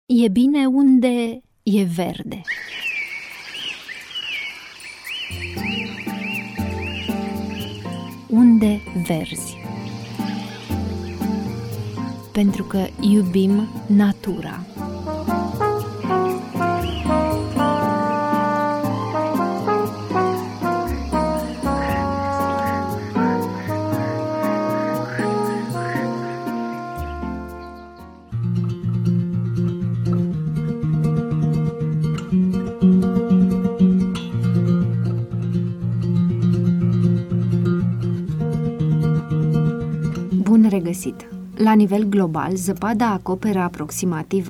E bine unde e verde. Unde verzi. Pentru că iubim natura. Bun regăsit! La nivel global, zăpada acoperă aproximativ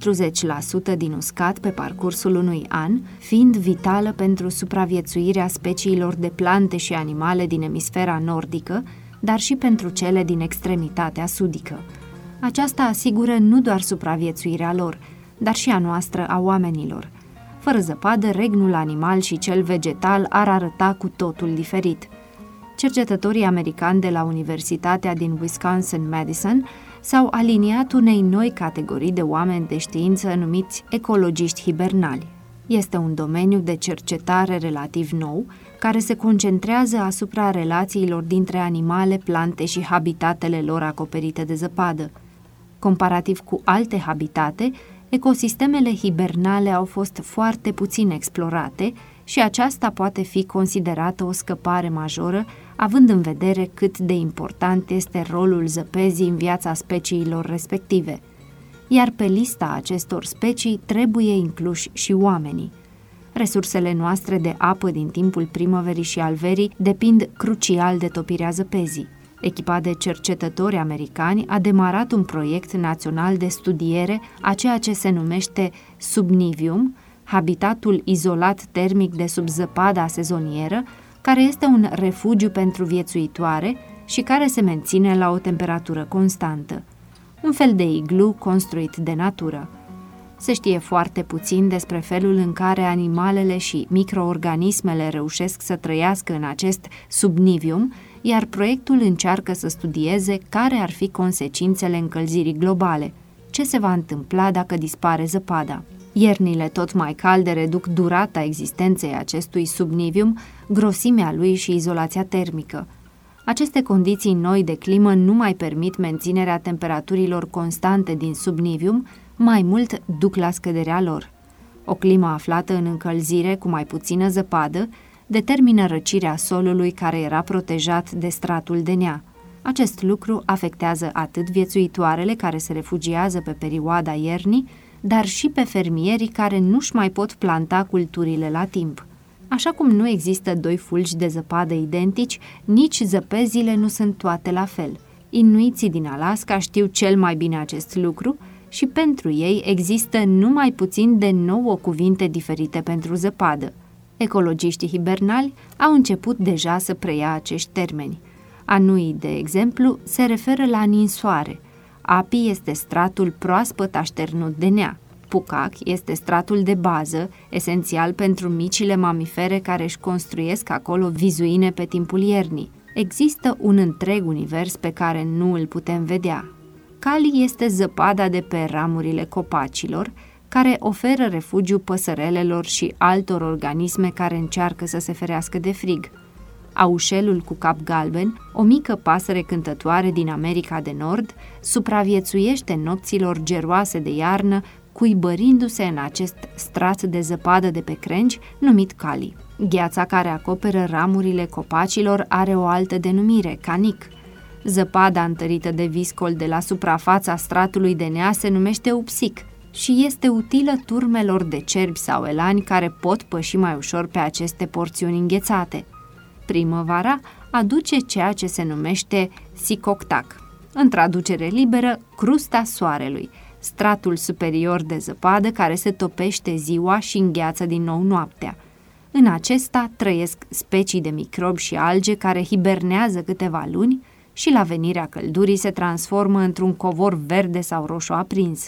40% din uscat pe parcursul unui an, fiind vitală pentru supraviețuirea speciilor de plante și animale din emisfera nordică, dar și pentru cele din extremitatea sudică. Aceasta asigură nu doar supraviețuirea lor, dar și a noastră, a oamenilor. Fără zăpadă, regnul animal și cel vegetal ar arăta cu totul diferit. Cercetătorii americani de la Universitatea din Wisconsin-Madison s-au aliniat unei noi categorii de oameni de știință numiți ecologiști hibernali. Este un domeniu de cercetare relativ nou, care se concentrează asupra relațiilor dintre animale, plante și habitatele lor acoperite de zăpadă. Comparativ cu alte habitate, ecosistemele hibernale au fost foarte puțin explorate și aceasta poate fi considerată o scăpare majoră, având în vedere cât de important este rolul zăpezii în viața speciilor respective. Iar pe lista acestor specii trebuie incluși și oamenii. Resursele noastre de apă din timpul primăverii și al verii depind crucial de topirea zăpezii. Echipa de cercetători americani a demarat un proiect național de studiere a ceea ce se numește subnivium, habitatul izolat termic de sub zăpada sezonieră, care este un refugiu pentru viețuitoare și care se menține la o temperatură constantă. Un fel de iglu construit de natură. Se știe foarte puțin despre felul în care animalele și microorganismele reușesc să trăiască în acest subnivium, iar proiectul încearcă să studieze care ar fi consecințele încălzirii globale, ce se va întâmpla dacă dispare zăpada. Iernile tot mai calde reduc durata existenței acestui subnivium, grosimea lui și izolația termică. Aceste condiții noi de climă nu mai permit menținerea temperaturilor constante din subnivium, mai mult duc la scăderea lor. O climă aflată în încălzire cu mai puțină zăpadă determină răcirea solului care era protejat de stratul de nea. Acest lucru afectează atât viețuitoarele care se refugiază pe perioada iernii, dar și pe fermierii care nu-și mai pot planta culturile la timp. Așa cum nu există doi fulgi de zăpadă identici, nici zăpezile nu sunt toate la fel. Inuiții din Alaska știu cel mai bine acest lucru și pentru ei există numai puțin de 9 cuvinte diferite pentru zăpadă. Ecologiștii hibernali au început deja să preia acești termeni. Anui, de exemplu, se referă la ninsoare. Api este stratul proaspăt așternut de nea. Pucac este stratul de bază, esențial pentru micile mamifere care își construiesc acolo vizuine pe timpul iernii. Există un întreg univers pe care nu îl putem vedea. Cali este zăpada de pe ramurile copacilor, care oferă refugiu păsărelelor și altor organisme care încearcă să se ferească de frig. Aușelul cu cap galben, o mică pasăre cântătoare din America de Nord, supraviețuiește nopților geroase de iarnă, cuibărindu-se în acest strat de zăpadă de pe crengi numit cali. Gheața care acoperă ramurile copacilor are o altă denumire, canic. Zăpada întărită de viscol de la suprafața stratului de nea se numește upsic și este utilă turmelor de cerbi sau elani care pot păși mai ușor pe aceste porțiuni înghețate. Primăvara aduce ceea ce se numește sicoctac, în traducere liberă, crusta soarelui, stratul superior de zăpadă care se topește ziua și îngheață din nou noaptea. În acesta trăiesc specii de microbi și alge care hibernează câteva luni și la venirea căldurii se transformă într-un covor verde sau roșu aprins.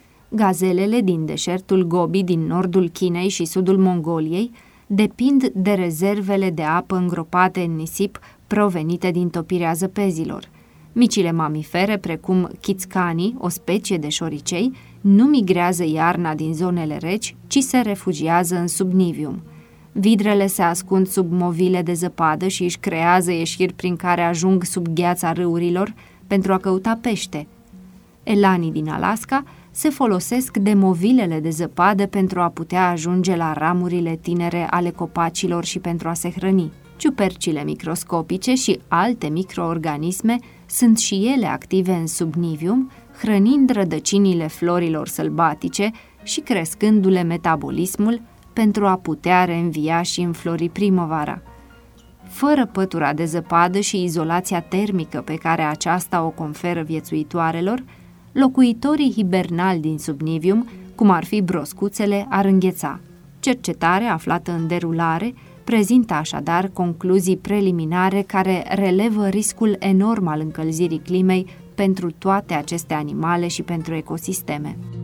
Gazelele din deșertul Gobi din nordul Chinei și sudul Mongoliei depind de rezervele de apă îngropate în nisip provenite din topirea zăpezilor. Micile mamifere, precum chițcanii, o specie de șoricei, nu migrează iarna din zonele reci, ci se refugiază în subnivium. Vidrele se ascund sub movile de zăpadă și își creează ieșiri prin care ajung sub gheața râurilor pentru a căuta pește. Elanii din Alaska se folosesc de movilele de zăpadă pentru a putea ajunge la ramurile tinere ale copacilor și pentru a se hrăni. Ciupercile microscopice și alte microorganisme sunt și ele active în subnivium, hrănind rădăcinile florilor sălbatice și crescându-le metabolismul pentru a putea reînvia și înflori primăvara. Fără pătura de zăpadă și izolația termică pe care aceasta o conferă viețuitoarelor, locuitorii hibernali din subnivium, cum ar fi broscuțele, ar îngheța. Cercetarea aflată în derulare prezintă așadar concluzii preliminare care relevă riscul enorm al încălzirii climei pentru toate aceste animale și pentru ecosisteme.